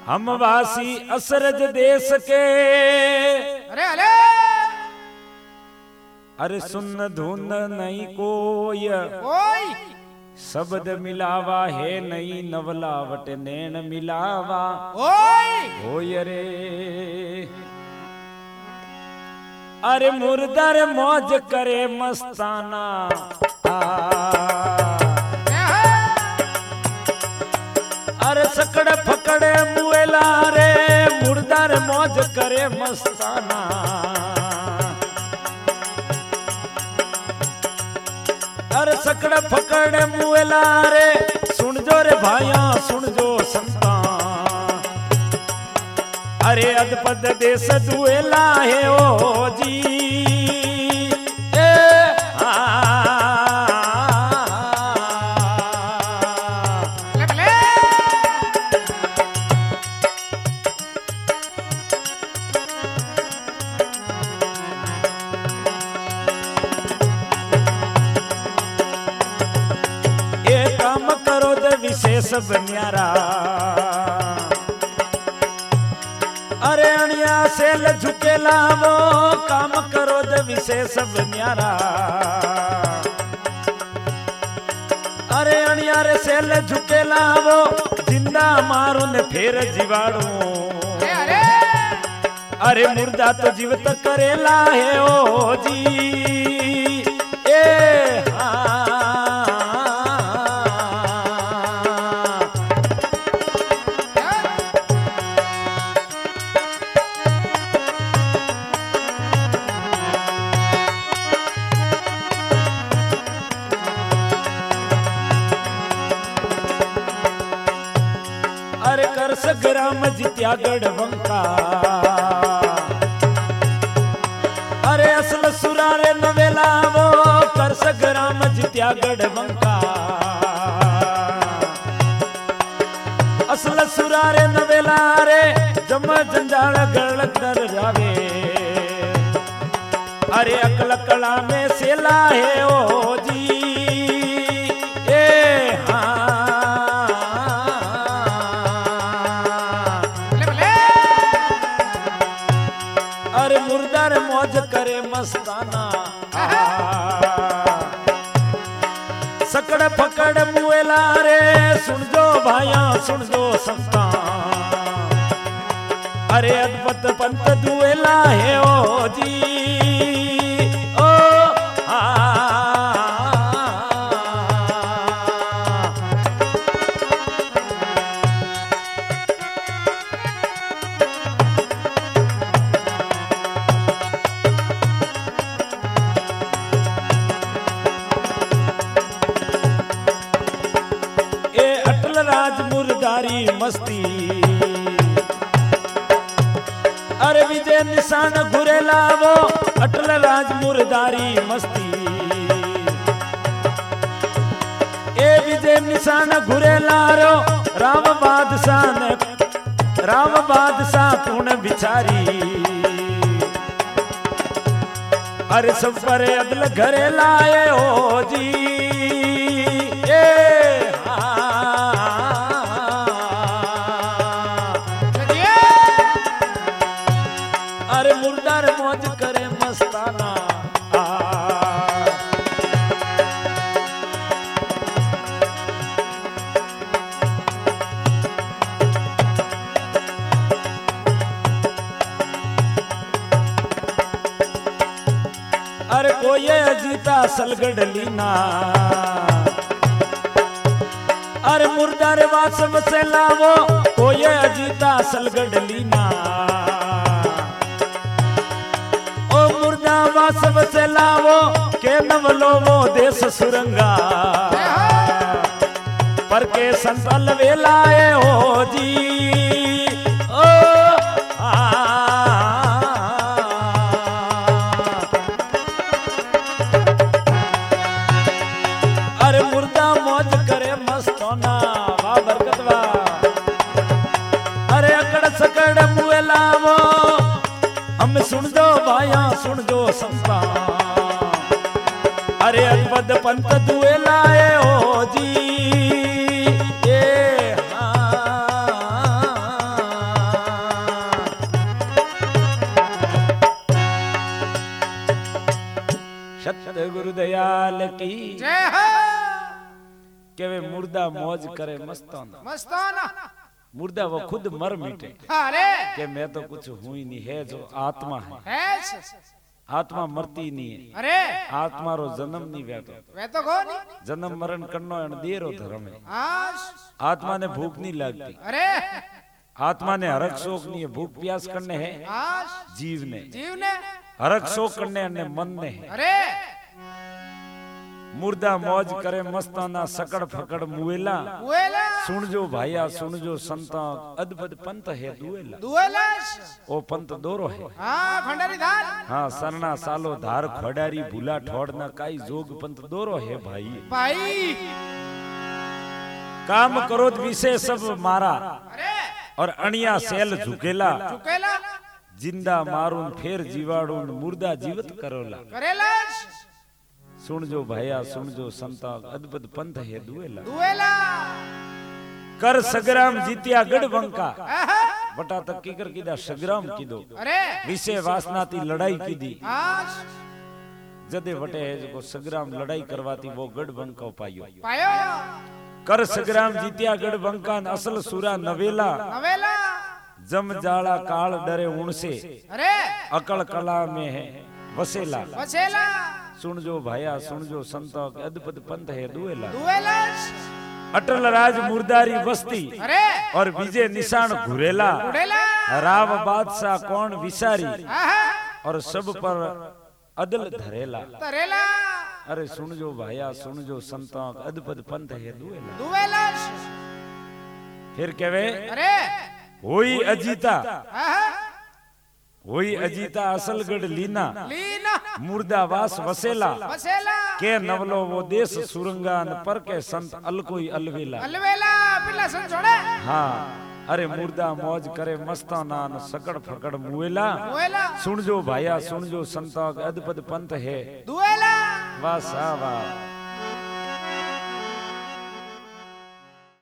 हम वासी असरज देश के। अरे अरे अरे सुन धुन नहीं कोई, ओय शब्द मिलावा है नहीं नवलावट नैन मिलावा। ओय ओय रे अरे मुर्दर मौज करे मस्ताना। अरे सकड़ फकड़े मुएला रे मुर्दर मौज करे मस्ताना। अरे सकड़ फकड़े मुएला रे सुन जो रे भाइया सुन जो संता। अरे अदपद देश दुएला है ओ जी ए काम करो दे विशेष बन्यारा। अरे अणिया सेल झुकेला वो काम करो दे विशेष बन्यारा। अरे अणिया रे सेल झुकेला वो जिंदा मारू ने फेर जीवाड़ू। अरे मुर्दा तो जीवित करेला है ओ जी ए ग्राम जित्या गढ़वंका। अरे असल सुरारे नवेला वो करस ग्राम जित्या गढ़वंका। असल सुरारे नवेला रे जम जंजाल गल कर जावे। अरे अकल कला में सेला है ओ जी ए मुर्दर मौज करे मस्ताना। सकड़ फकड़ मुएला रे सुन जो भाइया सुन जो संता। अरे अद्भुत पंत दुएला है ओ जी ओ मुर्दारी मस्ती। अरे विजय निशान घुरेला वो अटल राज मुर्दारी मस्ती। ए विजय निशान घुरेला रो राम बादशाह पूर्ण बिचारी। अरे सब पर अदल घरे लाए ओ जी ए अरे मुर्दार मौज करे मस्ताना। अरे कोई अजीता सलगढ़ लीना। अरे मुर्दार वासव से लावो कोई अजीता सलगढ़ लीना। सब से लावो के नवलो वो देश सुरंगा। पर के संतल वेलाए हो जी ओ अरे मुर्दा मौज करे मस्ताना। वाह बरकत वाह। अरे अकड़ सकड़ मुए लावो हम सुन दो भाइया सुन दो संता। अरे अद्भुत पंत दुए लाए हो जी ए की जय हो के वे मुर्दा मौज करे मस्ताना मस्ताना मुर्दा वो खुद मर मिटे अरे कि मैं तो कुछ हूं ही नहीं है जो आत्मा है है आत्मा मरती नहीं है अरे आत्मा रो जन्म नहीं व्यातो वे तो कोनी जन्म मरण करनो एन देरो धर्म है आश आत्मा ने भूख नहीं लगती अरे आत्मा ने हरक शोक नहीं है भूख प्यास करने है आश जीव ने हरक शोक करने अन्य मन ने है अरे मुर्दा मौज करे मस्ताना सकड़ फकड़ मुएला दुएला सुन जो भाइया सुन जो संता अद्भुत पंथ है दुएला दुएला ओ पंथ दोरो है हां खंडारी धार हाँ सरना सालो धार खड़ारी भूला ठोड़ना काई जोग पंथ दोरो है भाई भाई काम करो विषय सब मारा अरे और अणिया सेल झुकेला चुकेला जिंदा मारून फेर जीवाड़ून मुर्दा जीवित करोला करेला सुन जो भाइया सुन जो संता अद्भुत पंथ है दुएला दुएला कर सग्राम जीत्या गढ़ बंका बटा तक की कर कीदा सग्राम कीदो अरे विषय वासना ती लड़ाई कीदी आश जदे वटे है जो सग्राम लड़ाई करवाती वो गढ़ बंका पायो पायो कर सग्राम जीत्या गढ़ बंका असल सुरा नवेला नवेला जम जाला काल डरे उण से अरे अकल कला में है वसेला वसेला सुन जो भाइया सुन जो संता अद्भुत पंथ है दुएला दुएला अटल राज मुर्दारी बस्ती अरे और विजय निशान घुरेला उड़ेला राव बादशाह कौन विसारी आहा और सब पर अदल धरेला तरेला अरे सुन जो भाइया सुन जो संता अद्भुत पंथ है दुएला दुएला फिर कहवे अरे होई अजीता आहा होई अजीता असलगढ़ लीना लीना मुर्दावास वसेला वसेला के नवलो वो देश सुरंगान पर के संत अलकोई अलवेला अलवेला पिल्ला सन छोड़े हाँ अरे मुर्दा मौज करे मस्ताना न सकड़ फकड़ मुएला दुएला सुन जो भाइया सुन जो संता अद्भुत पंथ है दुएला वाह सा वाह